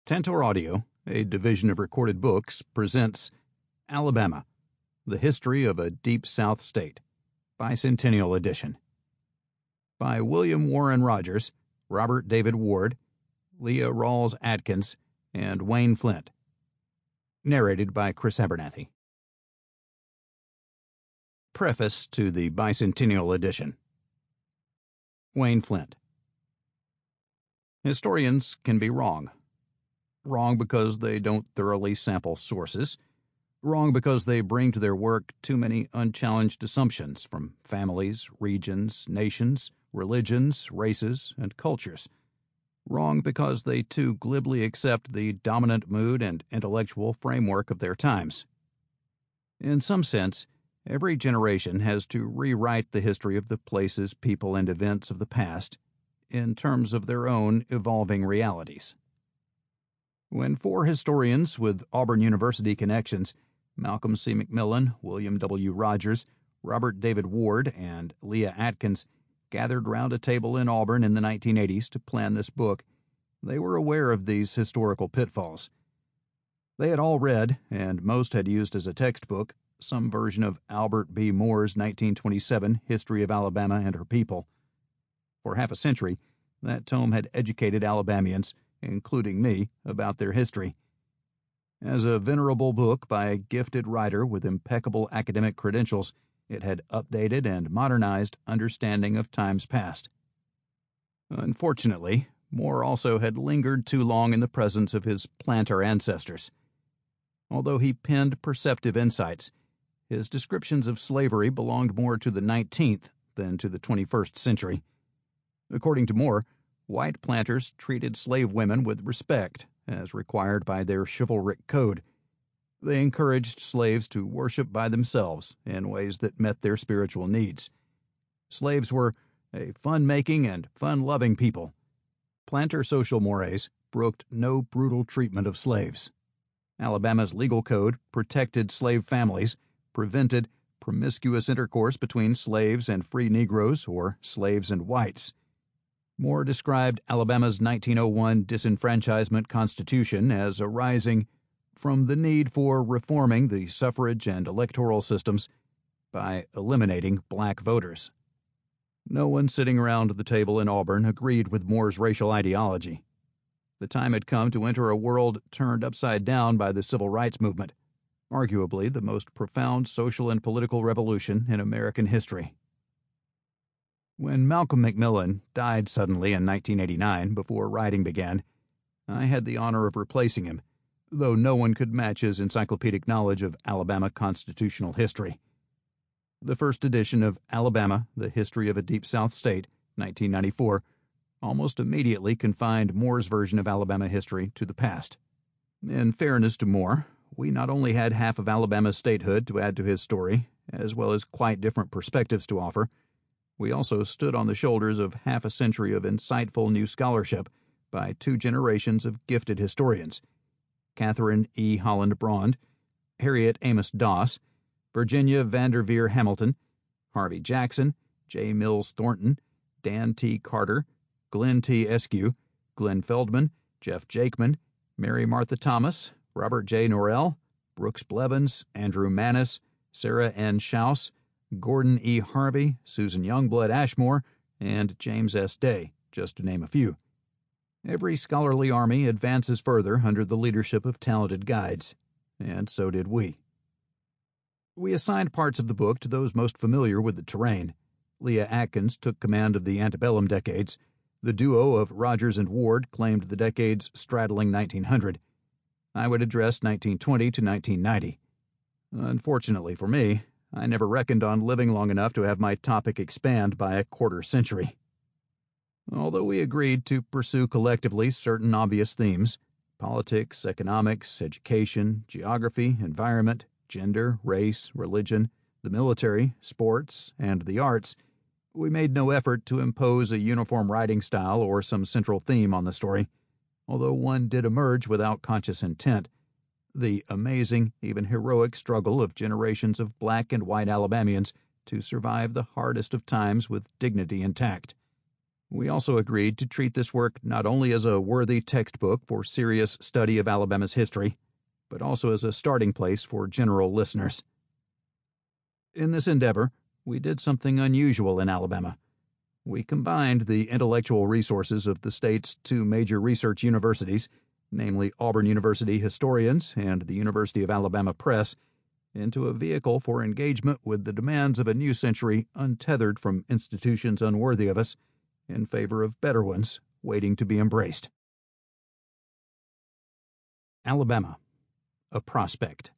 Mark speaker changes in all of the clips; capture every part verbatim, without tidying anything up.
Speaker 1: Tantor Audio, a division of Recorded Books, presents Alabama, The History of a Deep South State, Bicentennial Edition. By William Warren Rogers, Robert David Ward, Leah Rawls Atkins, and Wayne Flint. Narrated by Chris Abernathy. Preface to the Bicentennial Edition. Wayne Flint. Historians can be wrong. Wrong because they don't thoroughly sample sources. Wrong because they bring to their work too many unchallenged assumptions from families, regions, nations, religions, races, and cultures. Wrong because they too glibly accept the dominant mood and intellectual framework of their times. In some sense, every generation has to rewrite the history of the places, people, and events of the past in terms of their own evolving realities. When four historians with Auburn University connections, Malcolm C. McMillan, William W. Rogers, Robert David Ward, and Leah Atkins, gathered round a table in Auburn in the nineteen eighties to plan this book, they were aware of these historical pitfalls. They had all read, and most had used as a textbook, some version of Albert B. Moore's nineteen twenty-seven History of Alabama and Her People. For half a century, that tome had educated Alabamians, including me, about their history. As a venerable book by a gifted writer with impeccable academic credentials, it had updated and modernized understanding of times past. Unfortunately, Moore also had lingered too long in the presence of his planter ancestors. Although he penned perceptive insights, his descriptions of slavery belonged more to the nineteenth than to the twenty-first century. According to Moore, white planters treated slave women with respect, as required by their chivalric code. They encouraged slaves to worship by themselves in ways that met their spiritual needs. Slaves were a fun-making and fun-loving people. Planter social mores brooked no brutal treatment of slaves. Alabama's legal code protected slave families, prevented promiscuous intercourse between slaves and free Negroes or slaves and whites. Moore described Alabama's nineteen oh one disenfranchisement constitution as arising from the need for reforming the suffrage and electoral systems by eliminating black voters. No one sitting around the table in Auburn agreed with Moore's racial ideology. The time had come to enter a world turned upside down by the Civil Rights Movement, arguably the most profound social and political revolution in American history. When Malcolm McMillan died suddenly in nineteen eighty-nine, before writing began, I had the honor of replacing him, though no one could match his encyclopedic knowledge of Alabama constitutional history. The first edition of Alabama, The History of a Deep South State, nineteen ninety-four, almost immediately confined Moore's version of Alabama history to the past. In fairness to Moore, we not only had half of Alabama's statehood to add to his story, as well as quite different perspectives to offer, we also stood on the shoulders of half a century of insightful new scholarship by two generations of gifted historians, Catherine E. Holland Braund, Harriet Amos Doss, Virginia Vanderveer Hamilton, Harvey Jackson, J. Mills Thornton, Dan T. Carter, Glenn T. Eskew, Glenn Feldman, Jeff Jakeman, Mary Martha Thomas, Robert J. Norrell, Brooks Blevins, Andrew Manis, Sarah N. Schaus, Gordon E. Harvey, Susan Youngblood Ashmore, and James S. Day, just to name a few. Every scholarly army advances further under the leadership of talented guides, and so did we. We assigned parts of the book to those most familiar with the terrain. Leah Atkins took command of the antebellum decades. The duo of Rogers and Ward claimed the decades straddling nineteen hundred. I would address nineteen twenty to nineteen ninety. Unfortunately for me, I never reckoned on living long enough to have my topic expand by a quarter century. Although we agreed to pursue collectively certain obvious themes, politics, economics, education, geography, environment, gender, race, religion, the military, sports, and the arts, we made no effort to impose a uniform writing style or some central theme on the story, although one did emerge without conscious intent: the amazing, even heroic struggle of generations of black and white Alabamians to survive the hardest of times with dignity intact. We also agreed to treat this work not only as a worthy textbook for serious study of Alabama's history, but also as a starting place for general listeners. In this endeavor, we did something unusual in Alabama. We combined the intellectual resources of the state's two major research universities, namely Auburn University historians and the University of Alabama Press, into a vehicle for engagement with the demands of a new century untethered from institutions unworthy of us, in favor of better ones waiting to be embraced. Alabama, a prospect.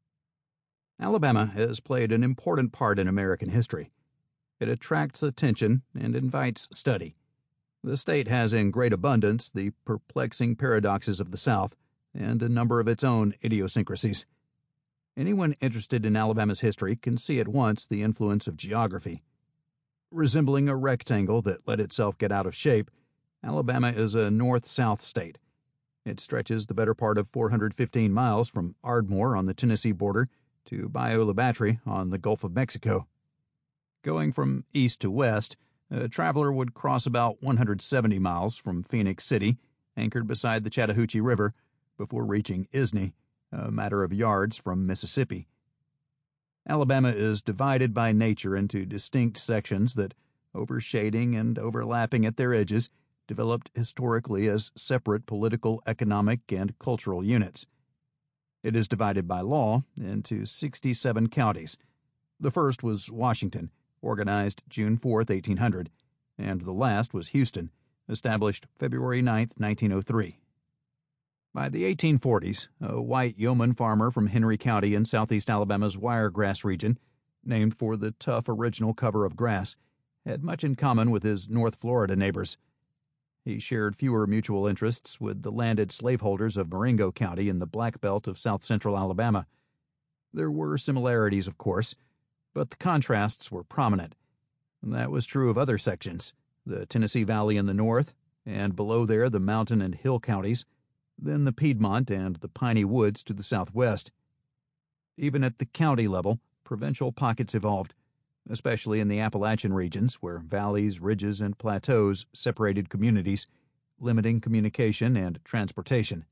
Speaker 1: Alabama has played an important part in American history. It attracts attention and invites study. The state has in great abundance the perplexing paradoxes of the South and a number of its own idiosyncrasies. Anyone interested in Alabama's history can see at once the influence of geography. Resembling a rectangle that let itself get out of shape, Alabama is a north-south state. It stretches the better part of four hundred fifteen miles from Ardmore on the Tennessee border to Bayou La Batre on the Gulf of Mexico. Going from east to west, a traveler would cross about one hundred seventy miles from Phoenix City, anchored beside the Chattahoochee River, before reaching Isni, a matter of yards from Mississippi. Alabama is divided by nature into distinct sections that, overshading and overlapping at their edges, developed historically as separate political, economic, and cultural units. It is divided by law into sixty-seven counties. The first was Washington, organized June fourth, eighteen hundred, and the last was Houston, established February ninth, nineteen oh three. By the eighteen forties, a white yeoman farmer from Henry County in southeast Alabama's Wiregrass region, named for the tough original cover of grass, had much in common with his North Florida neighbors. He shared fewer mutual interests with the landed slaveholders of Marengo County in the Black Belt of south-central Alabama. There were similarities, of course, but the contrasts were prominent. That was true of other sections, the Tennessee Valley in the north, and below there the mountain and hill counties, then the Piedmont and the piney woods to the southwest. Even at the county level, provincial pockets evolved, especially in the Appalachian regions where valleys, ridges, and plateaus separated communities, limiting communication and transportation.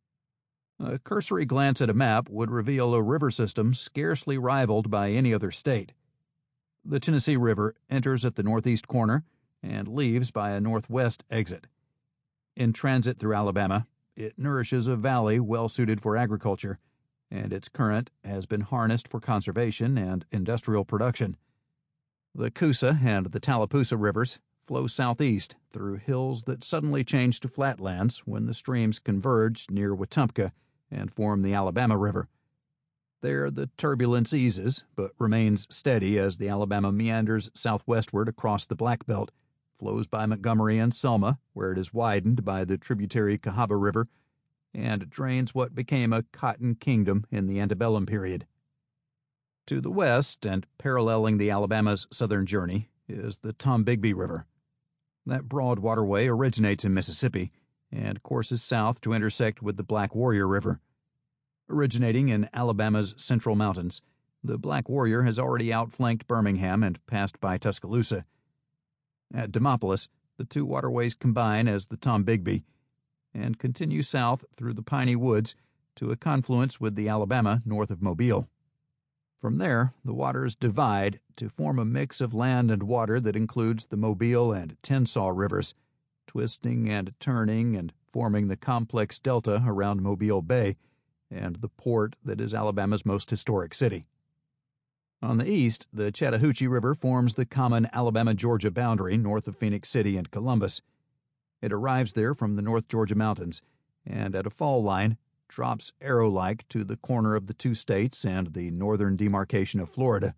Speaker 1: A cursory glance at a map would reveal a river system scarcely rivaled by any other state. The Tennessee River enters at the northeast corner and leaves by a northwest exit. In transit through Alabama, it nourishes a valley well suited for agriculture, and its current has been harnessed for conservation and industrial production. The Coosa and the Tallapoosa rivers flow southeast through hills that suddenly change to flatlands when the streams converge near Wetumpka and form the Alabama River. There the turbulence eases, but remains steady as the Alabama meanders southwestward across the Black Belt, flows by Montgomery and Selma, where it is widened by the tributary Cahaba River, and drains what became a cotton kingdom in the antebellum period. To the west, and paralleling the Alabama's southern journey, is the Tombigbee River. That broad waterway originates in Mississippi and courses south to intersect with the Black Warrior River. Originating in Alabama's central mountains, the Black Warrior has already outflanked Birmingham and passed by Tuscaloosa. At Demopolis, the two waterways combine as the Tombigbee and continue south through the piney woods to a confluence with the Alabama north of Mobile. From there, the waters divide to form a mix of land and water that includes the Mobile and Tensaw rivers, twisting and turning and forming the complex delta around Mobile Bay and the port that is Alabama's most historic city. On the east, the Chattahoochee River forms the common Alabama-Georgia boundary north of Phoenix City and Columbus. It arrives there from the North Georgia mountains, and at a fall line, drops arrow-like to the corner of the two states and the northern demarcation of Florida.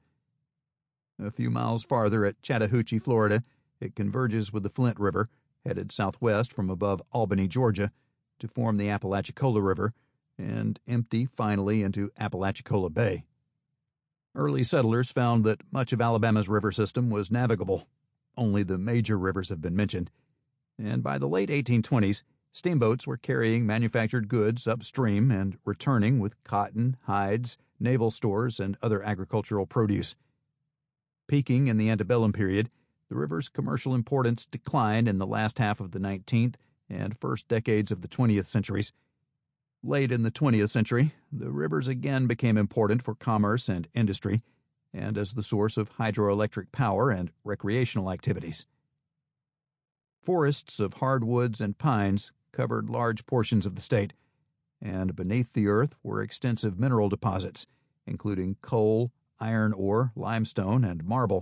Speaker 1: A few miles farther at Chattahoochee, Florida, it converges with the Flint River, headed southwest from above Albany, Georgia, to form the Apalachicola River, and empty finally into Apalachicola Bay. Early settlers found that much of Alabama's river system was navigable. Only the major rivers have been mentioned. And by the late eighteen twenties, steamboats were carrying manufactured goods upstream and returning with cotton, hides, naval stores, and other agricultural produce. Peaking in the antebellum period, The river's commercial importance declined in the last half of the nineteenth and first decades of the twentieth centuries. Late in the twentieth century, the rivers again became important for commerce and industry, and as the source of hydroelectric power and recreational activities. Forests of hardwoods and pines covered large portions of the state, and beneath the earth were extensive mineral deposits, including coal, iron ore, limestone, and marble.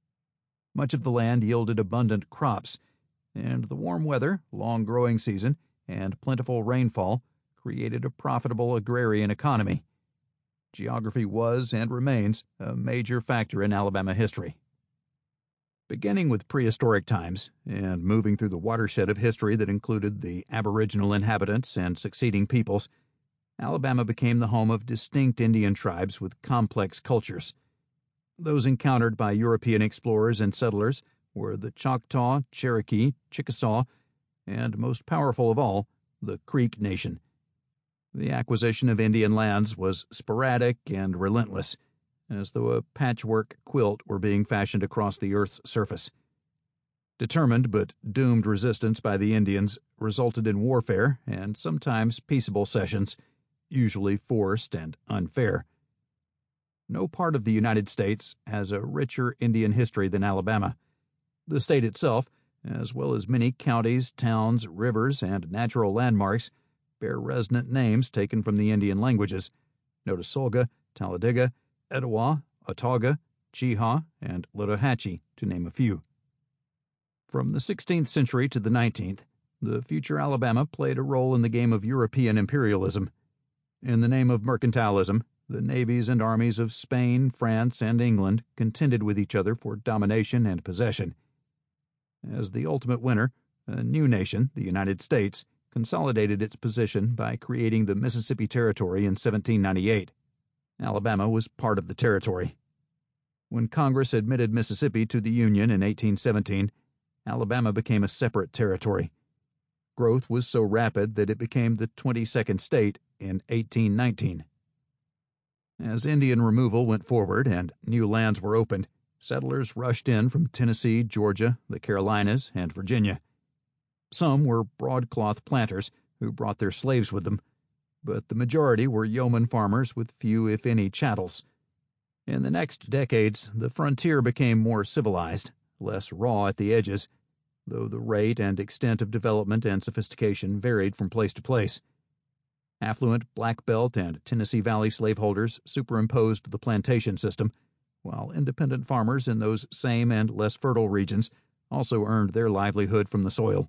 Speaker 1: Much of the land yielded abundant crops, and the warm weather, long growing season, and plentiful rainfall created a profitable agrarian economy. Geography was and remains a major factor in Alabama history. Beginning with prehistoric times and moving through the watershed of history that included the Aboriginal inhabitants and succeeding peoples, Alabama became the home of distinct Indian tribes with complex cultures. Those encountered by European explorers and settlers were the Choctaw, Cherokee, Chickasaw, and, most powerful of all, the Creek Nation. The acquisition of Indian lands was sporadic and relentless, as though a patchwork quilt were being fashioned across the earth's surface. Determined but doomed resistance by the Indians resulted in warfare and sometimes peaceable cessions, usually forced and unfair. No part of the United States has a richer Indian history than Alabama. The state itself, as well as many counties, towns, rivers, and natural landmarks, bear resonant names taken from the Indian languages: Notasulga, Talladega, Etowah, Autauga, Chehaw, and Lotohatchee, to name a few. From the sixteenth century to the nineteenth, the future Alabama played a role in the game of European imperialism. In the name of mercantilism, the navies and armies of Spain, France, and England contended with each other for domination and possession. As the ultimate winner, a new nation, the United States, consolidated its position by creating the Mississippi Territory in seventeen ninety-eight. Alabama was part of the territory. When Congress admitted Mississippi to the Union in eighteen seventeen, Alabama became a separate territory. Growth was so rapid that it became the twenty-second state in eighteen nineteen. As Indian removal went forward and new lands were opened, settlers rushed in from Tennessee, Georgia, the Carolinas, and Virginia. Some were broadcloth planters who brought their slaves with them, but the majority were yeoman farmers with few, if any, chattels. In the next decades, the frontier became more civilized, less raw at the edges, though the rate and extent of development and sophistication varied from place to place. Affluent Black Belt and Tennessee Valley slaveholders superimposed the plantation system, while independent farmers in those same and less fertile regions also earned their livelihood from the soil.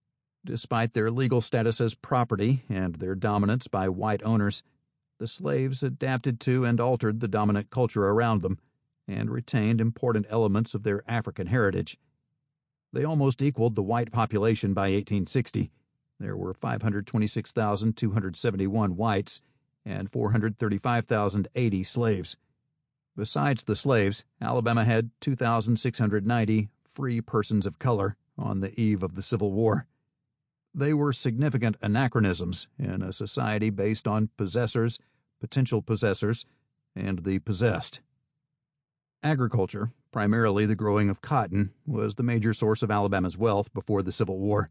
Speaker 1: Despite their legal status as property and their dominance by white owners, the slaves adapted to and altered the dominant culture around them and retained important elements of their African heritage. They almost equaled the white population by eighteen sixty. There were five hundred twenty-six thousand two hundred seventy-one whites and four hundred thirty-five thousand eighty slaves. Besides the slaves, Alabama had two thousand six hundred ninety free persons of color on the eve of the Civil War. They were significant anachronisms in a society based on possessors, potential possessors, and the possessed. Agriculture, primarily the growing of cotton, was the major source of Alabama's wealth before the Civil War.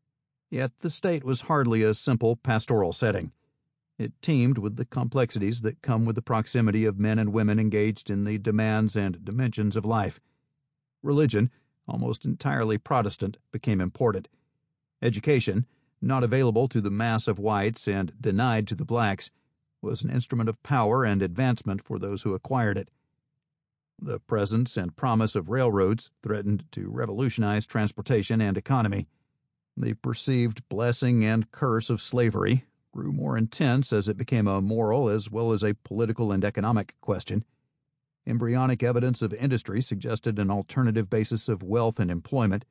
Speaker 1: Yet the state was hardly a simple pastoral setting. It teemed with the complexities that come with the proximity of men and women engaged in the demands and dimensions of life. Religion, almost entirely Protestant, became important. Education, not available to the mass of whites and denied to the blacks, was an instrument of power and advancement for those who acquired it. The presence and promise of railroads threatened to revolutionize transportation and economy. The perceived blessing and curse of slavery grew more intense as it became a moral as well as a political and economic question. Embryonic evidence of industry suggested an alternative basis of wealth and employment.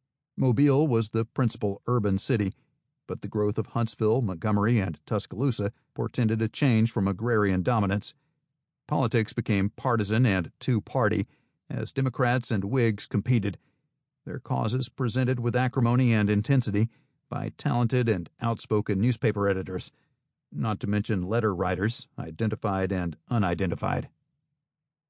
Speaker 1: Mobile was the principal urban city, but the growth of Huntsville, Montgomery, and Tuscaloosa portended a change from agrarian dominance. Politics became partisan and two-party as Democrats and Whigs competed, their causes presented with acrimony and intensity by talented and outspoken newspaper editors, not to mention letter writers, identified and unidentified.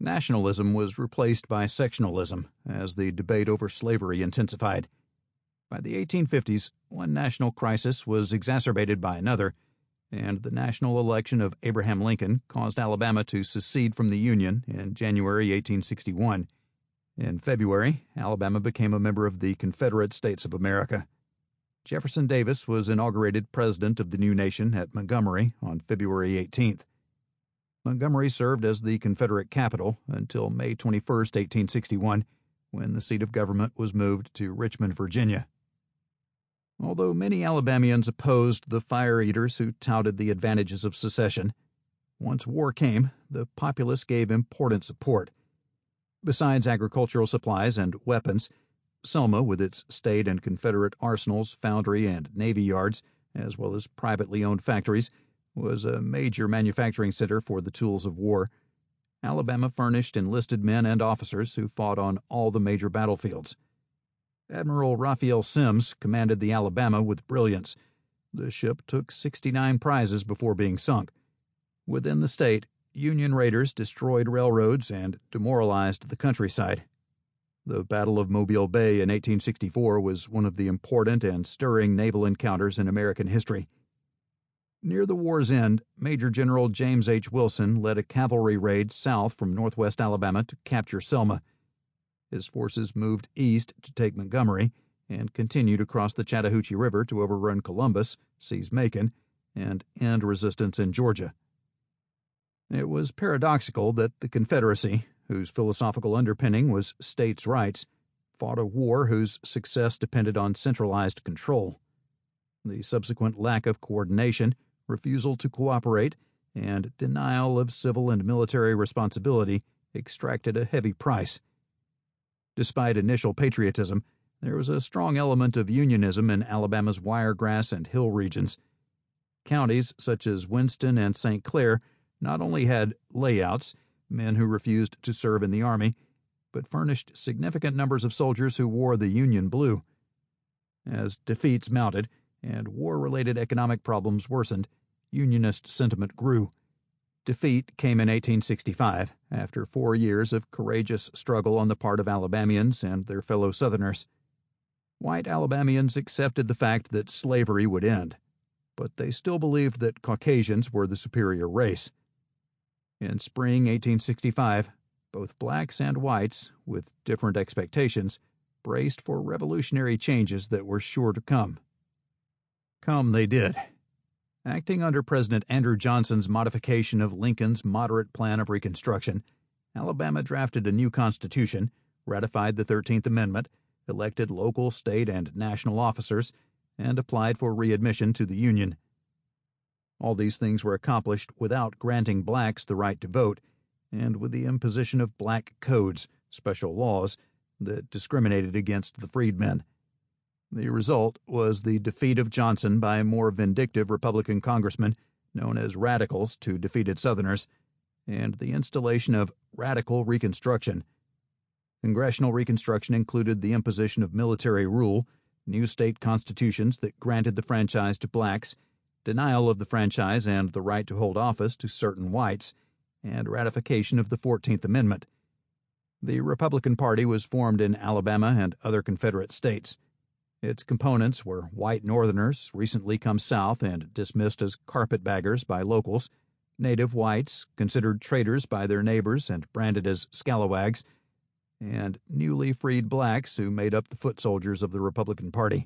Speaker 1: Nationalism was replaced by sectionalism as the debate over slavery intensified. By the eighteen fifties, one national crisis was exacerbated by another, and the national election of Abraham Lincoln caused Alabama to secede from the Union in January eighteen sixty-one. In February, Alabama became a member of the Confederate States of America. Jefferson Davis was inaugurated president of the new nation at Montgomery on February eighteenth. Montgomery served as the Confederate capital until May twenty-first, eighteen sixty-one, when the seat of government was moved to Richmond, Virginia. Although many Alabamians opposed the fire eaters who touted the advantages of secession, once war came, the populace gave important support. Besides agricultural supplies and weapons, Selma, with its state and Confederate arsenals, foundry, and navy yards, as well as privately owned factories, was a major manufacturing center for the tools of war. Alabama furnished enlisted men and officers who fought on all the major battlefields. Admiral Raphael Semmes commanded the Alabama with brilliance. The ship took sixty-nine prizes before being sunk. Within the state, Union raiders destroyed railroads and demoralized the countryside. The Battle of Mobile Bay in eighteen sixty-four was one of the important and stirring naval encounters in American history. Near the war's end, Major General James H. Wilson led a cavalry raid south from northwest Alabama to capture Selma. His forces moved east to take Montgomery and continued across the Chattahoochee River to overrun Columbus, seize Macon, and end resistance in Georgia. It was paradoxical that the Confederacy, whose philosophical underpinning was states' rights, fought a war whose success depended on centralized control. The subsequent lack of coordination, refusal to cooperate, and denial of civil and military responsibility extracted a heavy price. Despite initial patriotism, there was a strong element of unionism in Alabama's wiregrass and hill regions. Counties such as Winston and Saint Clair not only had layouts, men who refused to serve in the Army, but furnished significant numbers of soldiers who wore the Union blue. As defeats mounted and war-related economic problems worsened, Unionist sentiment grew. Defeat came in eighteen sixty-five, after four years of courageous struggle on the part of Alabamians and their fellow Southerners. White Alabamians accepted the fact that slavery would end, but they still believed that Caucasians were the superior race. In spring eighteen sixty-five, both blacks and whites, with different expectations, braced for revolutionary changes that were sure to come. Come they did. Acting under President Andrew Johnson's modification of Lincoln's moderate plan of Reconstruction, Alabama drafted a new constitution, ratified the thirteenth Amendment, elected local, state, and national officers, and applied for readmission to the Union. All these things were accomplished without granting blacks the right to vote, and with the imposition of black codes, special laws, that discriminated against the freedmen. The result was the defeat of Johnson by more vindictive Republican congressmen, known as Radicals to defeated Southerners, and the installation of Radical Reconstruction. Congressional Reconstruction included the imposition of military rule, new state constitutions that granted the franchise to blacks, denial of the franchise and the right to hold office to certain whites, and ratification of the fourteenth Amendment. The Republican Party was formed in Alabama and other Confederate states. Its components were white Northerners recently come south and dismissed as carpetbaggers by locals, native whites considered traitors by their neighbors and branded as scalawags, and newly freed blacks who made up the foot soldiers of the Republican Party.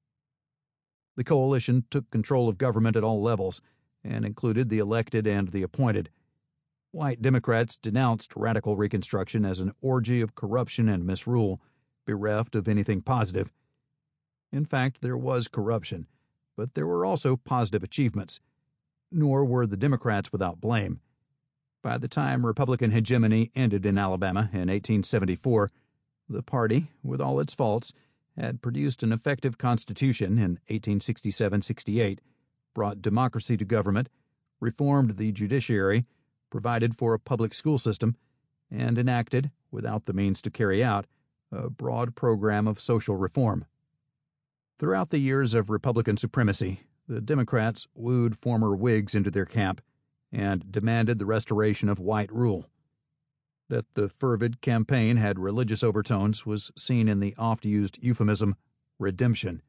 Speaker 1: The coalition took control of government at all levels and included the elected and the appointed. White Democrats denounced Radical Reconstruction as an orgy of corruption and misrule, bereft of anything positive. In fact, there was corruption, but there were also positive achievements. Nor were the Democrats without blame. By the time Republican hegemony ended in Alabama in eighteen seventy-four, the party, with all its faults, had produced an effective constitution in eighteen sixty-seven sixty-eight, brought democracy to government, reformed the judiciary, provided for a public school system, and enacted, without the means to carry out, a broad program of social reform. Throughout the years of Republican supremacy, the Democrats wooed former Whigs into their camp and demanded the restoration of white rule. That the fervid campaign had religious overtones was seen in the oft-used euphemism, redemption.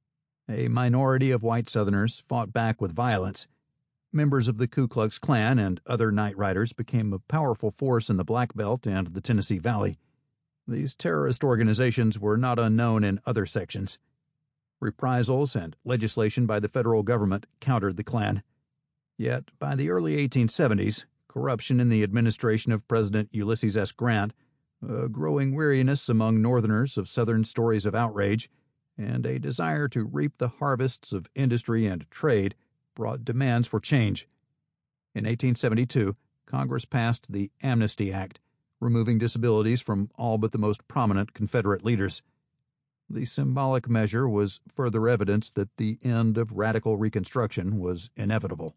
Speaker 1: A minority of white Southerners fought back with violence. Members of the Ku Klux Klan and other night riders became a powerful force in the Black Belt and the Tennessee Valley. These terrorist organizations were not unknown in other sections. Reprisals and legislation by the federal government countered the Klan. Yet, by the early eighteen seventies, corruption in the administration of President Ulysses S. Grant, a growing weariness among Northerners of Southern stories of outrage, and a desire to reap the harvests of industry and trade brought demands for change. In eighteen seventy-two, Congress passed the Amnesty Act, removing disabilities from all but the most prominent Confederate leaders. The symbolic measure was further evidence that the end of radical Reconstruction was inevitable.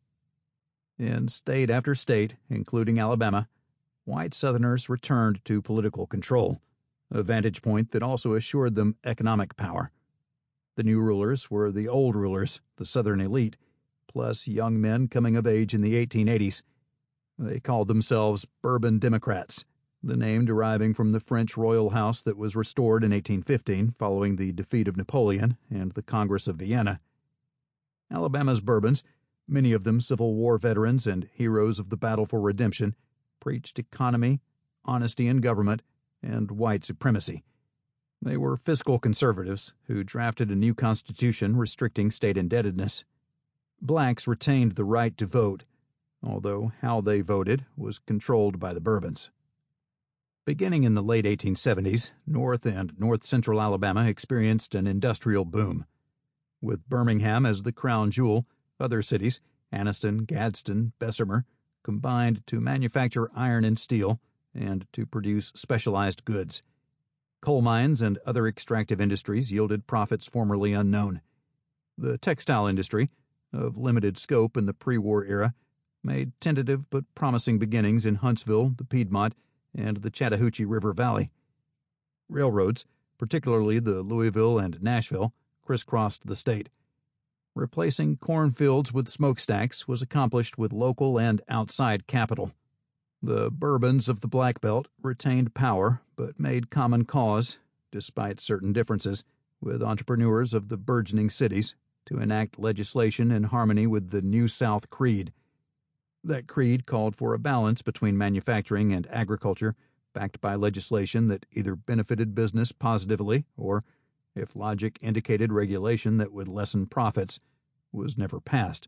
Speaker 1: In state after state, including Alabama, white Southerners returned to political control, a vantage point that also assured them economic power. The new rulers were the old rulers, the Southern elite, plus young men coming of age in the eighteen eighties. They called themselves Bourbon Democrats, the name deriving from the French royal house that was restored in eighteen fifteen following the defeat of Napoleon and the Congress of Vienna. Alabama's Bourbons, many of them Civil War veterans and heroes of the battle for redemption, preached economy, honesty in government, and white supremacy. They were fiscal conservatives who drafted a new constitution restricting state indebtedness. Blacks retained the right to vote, although how they voted was controlled by the Bourbons. Beginning in the late eighteen seventies, North and north-central Alabama experienced an industrial boom. With Birmingham as the crown jewel, other cities, Anniston, Gadsden, Bessemer, combined to manufacture iron and steel and to produce specialized goods. Coal mines and other extractive industries yielded profits formerly unknown. The textile industry, of limited scope in the pre-war era, made tentative but promising beginnings in Huntsville, the Piedmont, and the Chattahoochee River Valley. Railroads, particularly the Louisville and Nashville, crisscrossed the state. Replacing cornfields with smokestacks was accomplished with local and outside capital. The Bourbons of the Black Belt retained power but made common cause, despite certain differences, with entrepreneurs of the burgeoning cities to enact legislation in harmony with the New South Creed. That creed called for a balance between manufacturing and agriculture, backed by legislation that either benefited business positively or, if logic indicated regulation that would lessen profits, was never passed.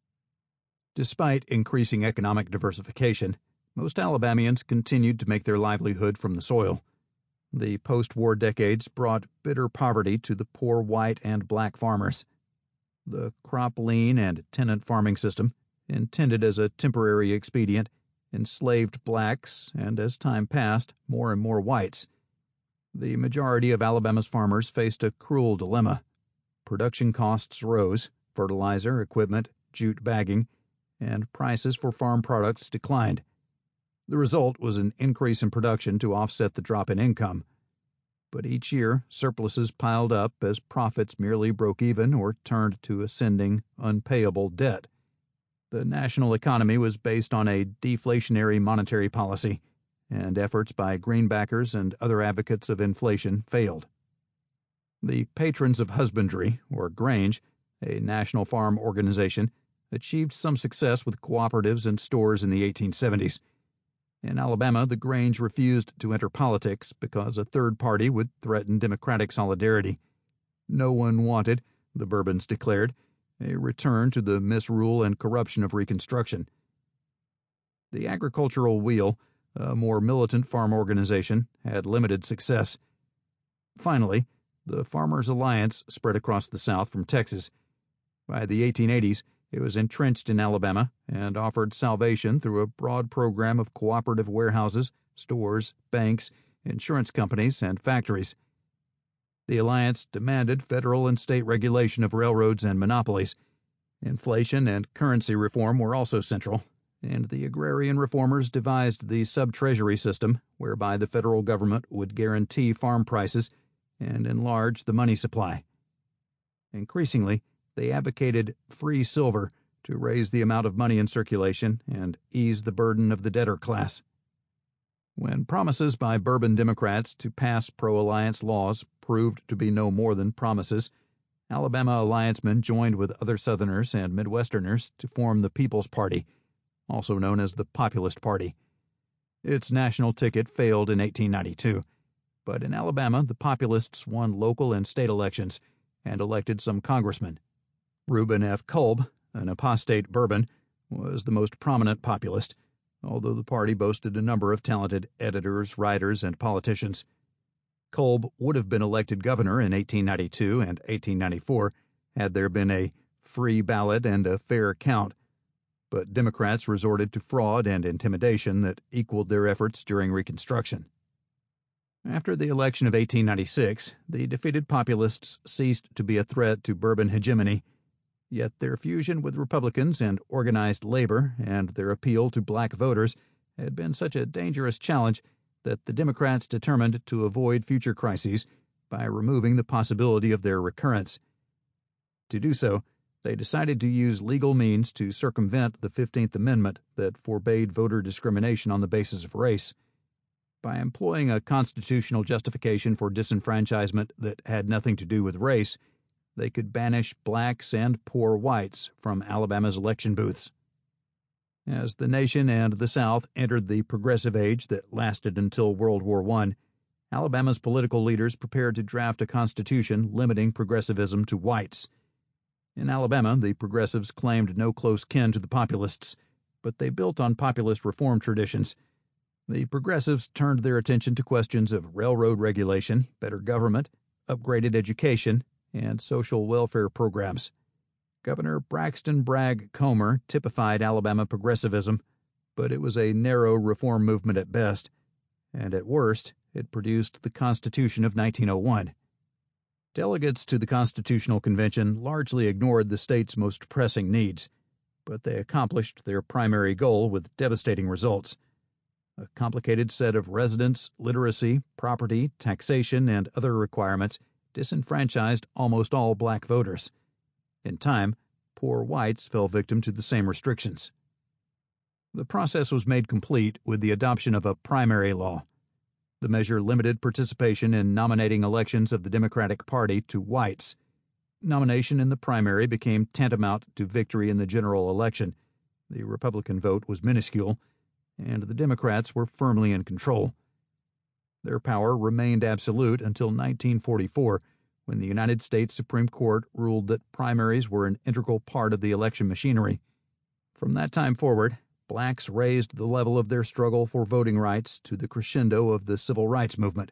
Speaker 1: Despite increasing economic diversification, most Alabamians continued to make their livelihood from the soil. The post-war decades brought bitter poverty to the poor white and black farmers. The crop lien and tenant farming system, intended as a temporary expedient, enslaved blacks and, as time passed, more and more whites. The majority of Alabama's farmers faced a cruel dilemma. Production costs rose, fertilizer, equipment, jute bagging, and prices for farm products declined. The result was an increase in production to offset the drop in income. But each year, surpluses piled up as profits merely broke even or turned to ascending, unpayable debt. The national economy was based on a deflationary monetary policy, and efforts by greenbackers and other advocates of inflation failed. The Patrons of Husbandry, or Grange, a national farm organization, achieved some success with cooperatives and stores in the eighteen seventies. In Alabama, the Grange refused to enter politics because a third party would threaten Democratic solidarity. No one wanted, the Bourbons declared, a return to the misrule and corruption of Reconstruction. The Agricultural Wheel, a more militant farm organization, had limited success. Finally, the Farmers' Alliance spread across the South from Texas. By the eighteen eighties, it was entrenched in Alabama and offered salvation through a broad program of cooperative warehouses, stores, banks, insurance companies, and factories. The alliance demanded federal and state regulation of railroads and monopolies. Inflation and currency reform were also central, and the agrarian reformers devised the sub-treasury system whereby the federal government would guarantee farm prices and enlarge the money supply. Increasingly, they advocated free silver to raise the amount of money in circulation and ease the burden of the debtor class. When promises by Bourbon Democrats to pass pro-alliance laws proved to be no more than promises, Alabama alliancemen joined with other Southerners and Midwesterners to form the People's Party, also known as the Populist Party. Its national ticket failed in eighteen ninety-two, but in Alabama the Populists won local and state elections and elected some congressmen. Reuben F. Kolb, an apostate Bourbon, was the most prominent populist, although the party boasted a number of talented editors, writers, and politicians. Kolb would have been elected governor in eighteen ninety-two and eighteen ninety-four had there been a free ballot and a fair count, but Democrats resorted to fraud and intimidation that equaled their efforts during Reconstruction. After the election of eighteen ninety-six, the defeated Populists ceased to be a threat to Bourbon hegemony, yet their fusion with Republicans and organized labor and their appeal to black voters had been such a dangerous challenge that the Democrats determined to avoid future crises by removing the possibility of their recurrence. To do so, they decided to use legal means to circumvent the fifteenth Amendment that forbade voter discrimination on the basis of race. By employing a constitutional justification for disenfranchisement that had nothing to do with race, they could banish blacks and poor whites from Alabama's election booths. As the nation and the South entered the progressive age that lasted until World War One, Alabama's political leaders prepared to draft a constitution limiting progressivism to whites. In Alabama, the progressives claimed no close kin to the Populists, but they built on populist reform traditions. The progressives turned their attention to questions of railroad regulation, better government, upgraded education, and social welfare programs. Governor Braxton Bragg Comer typified Alabama progressivism, but it was a narrow reform movement at best, and at worst, it produced the Constitution of nineteen oh one. Delegates to the Constitutional Convention largely ignored the state's most pressing needs, but they accomplished their primary goal with devastating results. A complicated set of residence, literacy, property, taxation, and other requirements disenfranchised almost all black voters. In time, poor whites fell victim to the same restrictions. The process was made complete with the adoption of a primary law. The measure limited participation in nominating elections of the Democratic Party to whites. Nomination in the primary became tantamount to victory in the general election. The Republican vote was minuscule, and the Democrats were firmly in control. Their power remained absolute until nineteen forty-four, when the United States Supreme Court ruled that primaries were an integral part of the election machinery. From that time forward, blacks raised the level of their struggle for voting rights to the crescendo of the civil rights movement.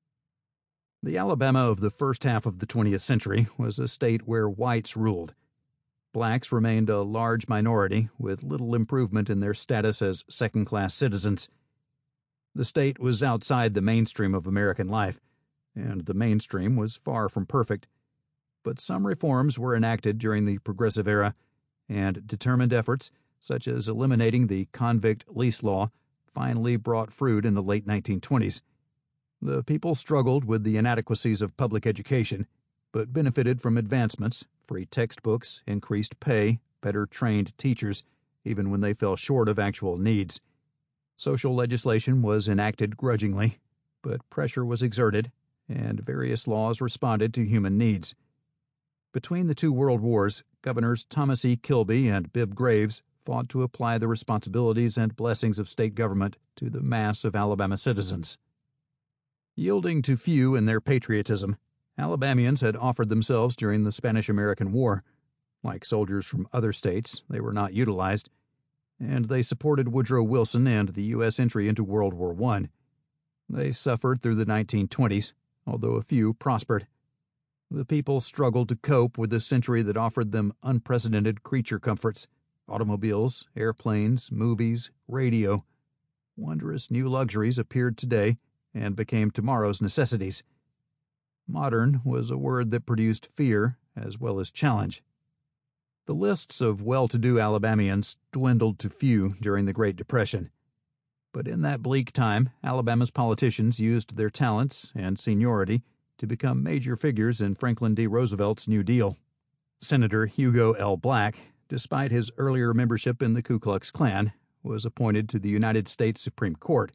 Speaker 1: The Alabama of the first half of the twentieth century was a state where whites ruled. Blacks remained a large minority, with little improvement in their status as second-class citizens. The state was outside the mainstream of American life, and the mainstream was far from perfect, but some reforms were enacted during the Progressive era, and determined efforts, such as eliminating the convict lease law, finally brought fruit in the late nineteen twenties. The people struggled with the inadequacies of public education, but benefited from advancements, free textbooks, increased pay, better trained teachers, even when they fell short of actual needs. Social legislation was enacted grudgingly, but pressure was exerted, and various laws responded to human needs. Between the two world wars, Governors Thomas E. Kilby and Bibb Graves fought to apply the responsibilities and blessings of state government to the mass of Alabama citizens. Yielding to few in their patriotism, Alabamians had offered themselves during the Spanish-American War. Like soldiers from other states, they were not utilized, and they supported Woodrow Wilson and the U S entry into World War One. They suffered through the nineteen twenties, although a few prospered. The people struggled to cope with a century that offered them unprecedented creature comforts: automobiles, airplanes, movies, radio. Wondrous new luxuries appeared today and became tomorrow's necessities. Modern was a word that produced fear as well as challenge. The lists of well-to-do Alabamians dwindled to few during the Great Depression. But in that bleak time, Alabama's politicians used their talents and seniority to become major figures in Franklin D. Roosevelt's New Deal. Senator Hugo L. Black, despite his earlier membership in the Ku Klux Klan, was appointed to the United States Supreme Court,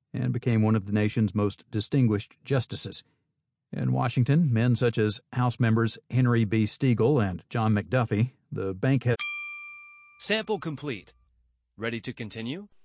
Speaker 1: and became one of the nation's most distinguished justices. In Washington, men such as House members Henry B. Stegall and John McDuffie, the bankhead.
Speaker 2: Sample complete. Ready to continue?